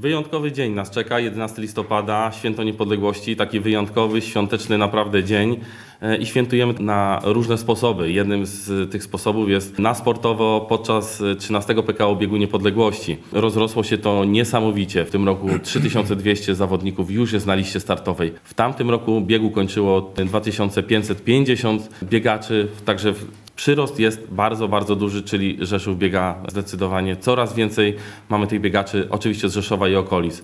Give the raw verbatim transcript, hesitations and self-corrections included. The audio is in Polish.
Wyjątkowy dzień nas czeka, jedenastego listopada, Święto Niepodległości, taki wyjątkowy, świąteczny naprawdę dzień e, i świętujemy na różne sposoby. Jednym z tych sposobów jest na sportowo podczas trzynastego P K O Biegu Niepodległości. Rozrosło się to niesamowicie. W tym roku trzy tysiące dwieście zawodników już jest na liście startowej. W tamtym roku biegu kończyło dwa tysiące pięćset pięćdziesiąt biegaczy, także przyrost jest bardzo, bardzo duży, czyli Rzeszów biega zdecydowanie coraz więcej. Mamy tych biegaczy oczywiście z Rzeszowa i okolic.